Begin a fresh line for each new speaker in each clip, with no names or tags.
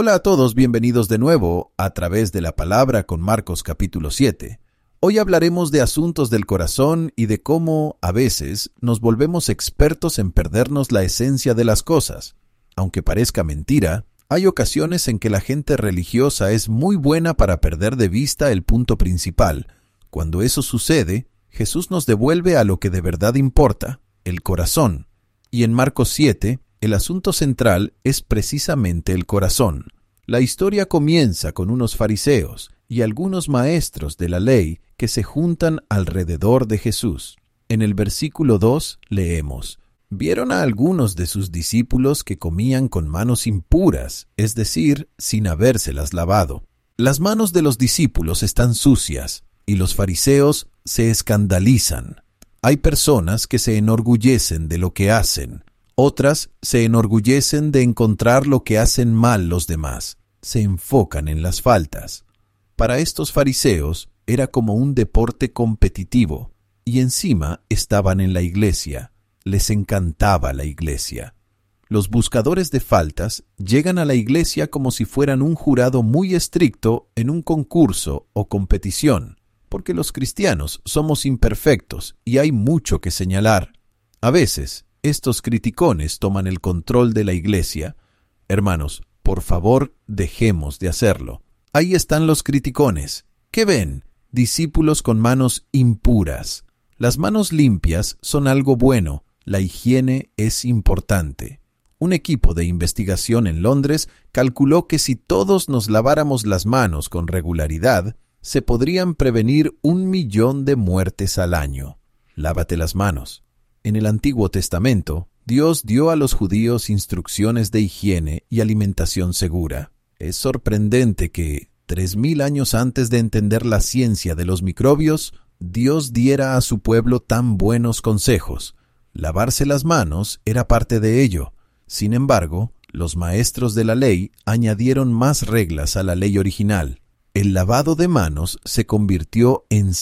Hola a todos, bienvenidos de nuevo a través de la palabra con Marcos capítulo 7. Hoy hablaremos de asuntos del corazón y de cómo, a veces, nos volvemos expertos en perdernos la esencia de las cosas. Aunque parezca mentira, hay ocasiones en que la gente religiosa es muy buena para perder de vista el punto principal. Cuando eso sucede, Jesús nos devuelve a lo que de verdad importa, el corazón. Y en Marcos 7, el asunto central es precisamente el corazón. La historia comienza con unos fariseos y algunos maestros de la ley que se juntan alrededor de Jesús. En el versículo 2 leemos: «Vieron a algunos de sus discípulos que comían con manos impuras, es decir, sin habérselas lavado». Las manos de los discípulos están sucias y los fariseos se escandalizan. Hay personas que se enorgullecen de lo que hacen. Otras se enorgullecen de encontrar lo que hacen mal los demás. Se enfocan en las faltas. Para estos fariseos era como un deporte competitivo, y encima estaban en la iglesia. Les encantaba la iglesia. Los buscadores de faltas llegan a la iglesia como si fueran un jurado muy estricto en un concurso o competición, porque los cristianos somos imperfectos y hay mucho que señalar. A veces, estos criticones toman el control de la iglesia. Hermanos, por favor, dejemos de hacerlo. Ahí están los criticones. ¿Qué ven? Discípulos con manos impuras. Las manos limpias son algo bueno. La higiene es importante. Un equipo de investigación en Londres calculó que si todos nos laváramos las manos con regularidad, se podrían prevenir 1 millón de muertes al año. Lávate las manos. En el Antiguo Testamento, Dios dio a los judíos instrucciones de higiene y alimentación segura. Es sorprendente que, 3000 años antes de entender la ciencia de los microbios, Dios diera a su pueblo tan buenos consejos. Lavarse las manos era parte de ello. Sin embargo, los maestros de la ley añadieron más reglas a la ley original. El lavado de manos se convirtió en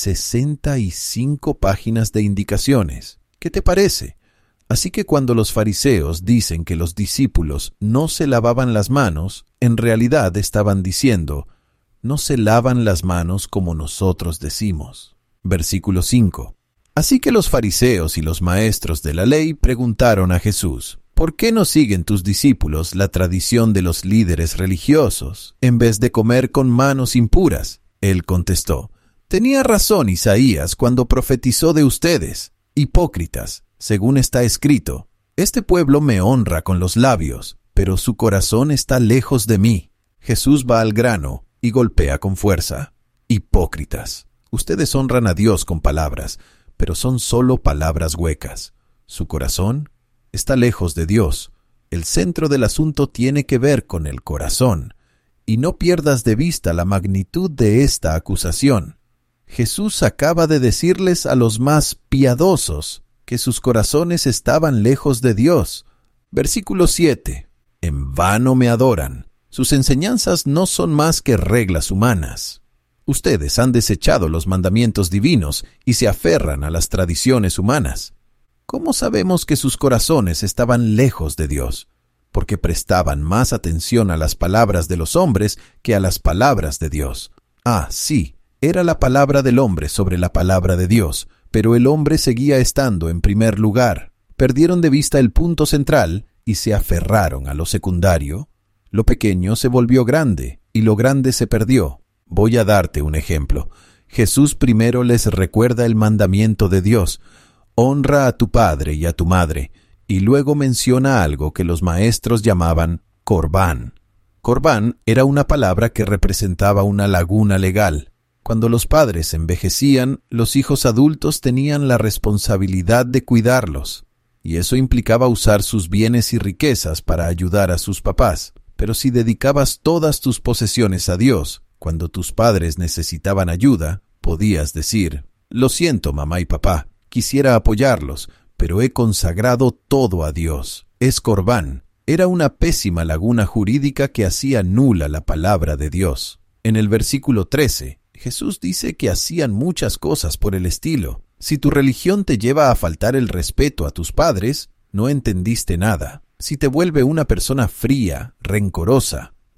65 páginas de indicaciones. ¿Qué te parece? Así que cuando los fariseos dicen que los discípulos no se lavaban las manos, en realidad estaban diciendo: no se lavan las manos como nosotros decimos. Versículo 5. Así que los fariseos y los maestros de la ley preguntaron a Jesús: ¿por qué no siguen tus discípulos la tradición de los líderes religiosos, en vez de comer con manos impuras? Él contestó: tenía razón Isaías cuando profetizó de ustedes. Hipócritas, según está escrito, este pueblo me honra con los labios, pero su corazón está lejos de mí. Jesús va al grano y golpea con fuerza. Hipócritas, ustedes honran a Dios con palabras, pero son solo palabras huecas. Su corazón está lejos de Dios. El centro del asunto tiene que ver con el corazón, y no pierdas de vista la magnitud de esta acusación. Jesús acaba de decirles a los más piadosos que sus corazones estaban lejos de Dios. Versículo 7. En vano me adoran. Sus enseñanzas no son más que reglas humanas. Ustedes han desechado los mandamientos divinos y se aferran a las tradiciones humanas. ¿Cómo sabemos que sus corazones estaban lejos de Dios? Porque prestaban más atención a las palabras de los hombres que a las palabras de Dios. Sí. Era la palabra del hombre sobre la palabra de Dios, pero el hombre seguía estando en primer lugar. Perdieron de vista el punto central y se aferraron a lo secundario. Lo pequeño se volvió grande y lo grande se perdió. Voy a darte un ejemplo. Jesús primero les recuerda el mandamiento de Dios: honra a tu padre y a tu madre, y luego menciona algo que los maestros llamaban corbán. Corbán era una palabra que representaba una laguna legal. Cuando los padres envejecían, los hijos adultos tenían la responsabilidad de cuidarlos, y eso implicaba usar sus bienes y riquezas para ayudar a sus papás. Pero si dedicabas todas tus posesiones a Dios, cuando tus padres necesitaban ayuda, podías decir: lo siento, mamá y papá, quisiera apoyarlos, pero he consagrado todo a Dios. Es corbán. Era una pésima laguna jurídica que hacía nula la palabra de Dios. En el versículo 13, Jesús dice que hacían muchas cosas por el estilo. Si tu religión te lleva a faltar el respeto a tus padres, no entendiste nada. Si te vuelve una persona fría, rencorosa,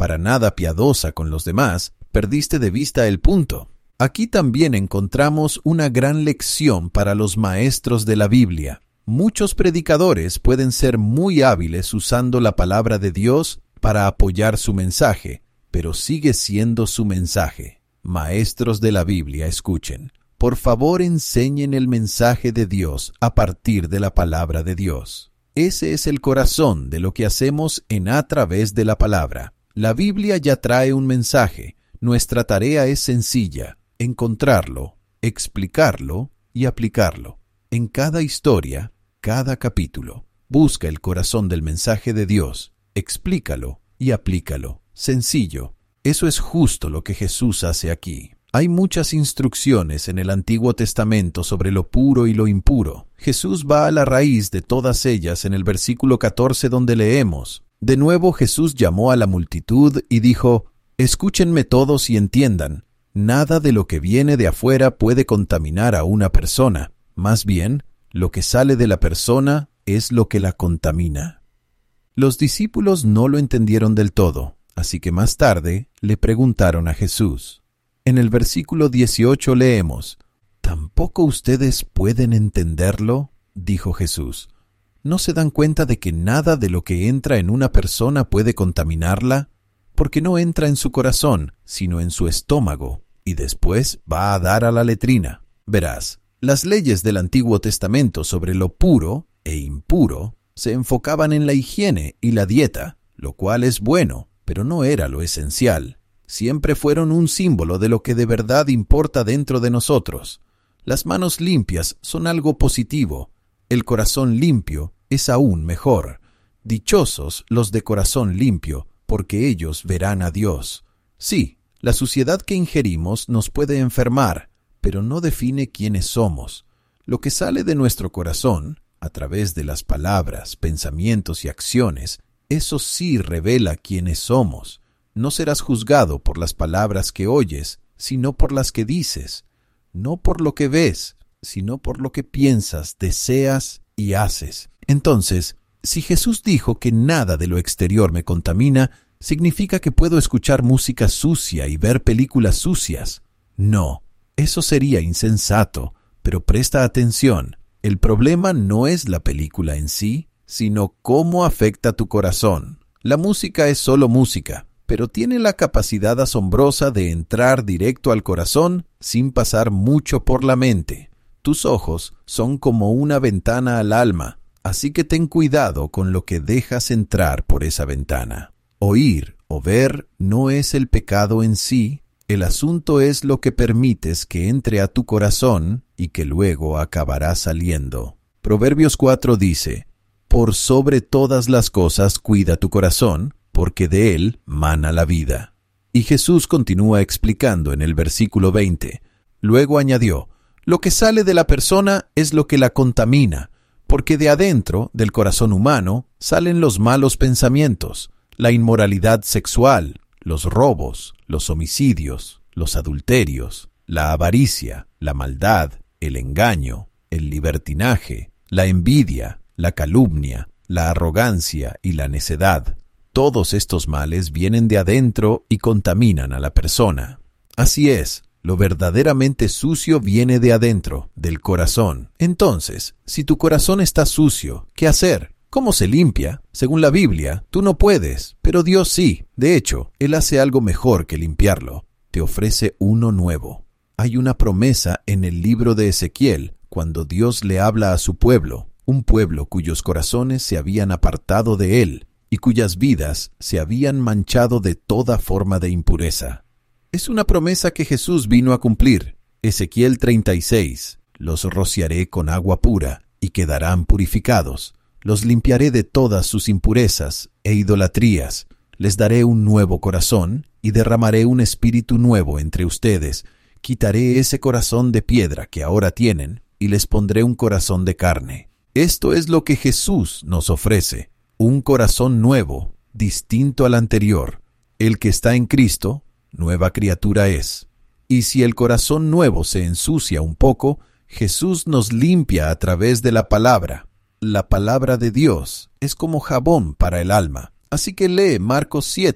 para nada piadosa con los demás, perdiste de vista el punto. Aquí también encontramos una gran lección para los maestros de la Biblia. Muchos predicadores pueden ser muy hábiles usando la palabra de Dios para apoyar su mensaje, pero sigue siendo su mensaje. Maestros de la Biblia, escuchen. Por favor, enseñen el mensaje de Dios a partir de la palabra de Dios. Ese es el corazón de lo que hacemos en A Través de la Palabra. La Biblia ya trae un mensaje. Nuestra tarea es sencilla: encontrarlo, explicarlo y aplicarlo. En cada historia, cada capítulo, busca el corazón del mensaje de Dios, explícalo y aplícalo. Sencillo. Eso es justo lo que Jesús hace aquí. Hay muchas instrucciones en el Antiguo Testamento sobre lo puro y lo impuro. Jesús va a la raíz de todas ellas en el versículo 14 donde leemos: de nuevo Jesús llamó a la multitud y dijo: escúchenme todos y entiendan. Nada de lo que viene de afuera puede contaminar a una persona. Más bien, lo que sale de la persona es lo que la contamina. Los discípulos no lo entendieron del todo, así que más tarde le preguntaron a Jesús. En el versículo 18 leemos: ¿tampoco ustedes pueden entenderlo?, dijo Jesús. ¿No se dan cuenta de que nada de lo que entra en una persona puede contaminarla? Porque no entra en su corazón, sino en su estómago, y después va a dar a la letrina. Verás, las leyes del Antiguo Testamento sobre lo puro e impuro se enfocaban en la higiene y la dieta, lo cual es bueno, pero no era lo esencial. Siempre fueron un símbolo de lo que de verdad importa dentro de nosotros. Las manos limpias son algo positivo. El corazón limpio es aún mejor. Dichosos los de corazón limpio, porque ellos verán a Dios. Sí, la suciedad que ingerimos nos puede enfermar, pero no define quiénes somos. Lo que sale de nuestro corazón, a través de las palabras, pensamientos y acciones, eso sí revela quiénes somos. No serás juzgado por las palabras que oyes, sino por las que dices. No por lo que ves, sino por lo que piensas, deseas y haces. Entonces, si Jesús dijo que nada de lo exterior me contamina, ¿significa que puedo escuchar música sucia y ver películas sucias? No, eso sería insensato, pero presta atención. El problema no es la película en sí, sino cómo afecta tu corazón. La música es solo música, pero tiene la capacidad asombrosa de entrar directo al corazón sin pasar mucho por la mente. Tus ojos son como una ventana al alma, así que ten cuidado con lo que dejas entrar por esa ventana. Oír o ver no es el pecado en sí, el asunto es lo que permites que entre a tu corazón y que luego acabará saliendo. Proverbios 4 dice: por sobre todas las cosas cuida tu corazón, porque de él mana la vida. Y Jesús continúa explicando en el versículo 20. Luego añadió: lo que sale de la persona es lo que la contamina, porque de adentro, del corazón humano, salen los malos pensamientos, la inmoralidad sexual, los robos, los homicidios, los adulterios, la avaricia, la maldad, el engaño, el libertinaje, la envidia, la calumnia, la arrogancia y la necedad. Todos estos males vienen de adentro y contaminan a la persona. Así es. Lo verdaderamente sucio viene de adentro, del corazón. Entonces, si tu corazón está sucio, ¿qué hacer? ¿Cómo se limpia? Según la Biblia, tú no puedes, pero Dios sí. De hecho, Él hace algo mejor que limpiarlo. Te ofrece uno nuevo. Hay una promesa en el libro de Ezequiel, cuando Dios le habla a su pueblo, un pueblo cuyos corazones se habían apartado de Él y cuyas vidas se habían manchado de toda forma de impureza. Es una promesa que Jesús vino a cumplir. Ezequiel 36. Los rociaré con agua pura, y quedarán purificados. Los limpiaré de todas sus impurezas e idolatrías. Les daré un nuevo corazón, y derramaré un espíritu nuevo entre ustedes. Quitaré ese corazón de piedra que ahora tienen, y les pondré un corazón de carne. Esto es lo que Jesús nos ofrece. Un corazón nuevo, distinto al anterior. El que está en Cristo, nueva criatura es. Y si el corazón nuevo se ensucia un poco, Jesús nos limpia a través de la palabra. La palabra de Dios es como jabón para el alma. Así que lee Marcos 7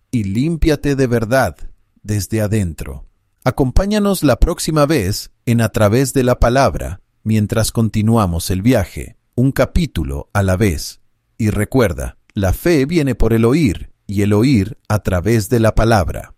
y límpiate de verdad desde adentro. Acompáñanos la próxima vez en A Través de la Palabra, mientras continuamos el viaje, un capítulo a la vez. Y recuerda, la fe viene por el oír, y el oír a través de la palabra.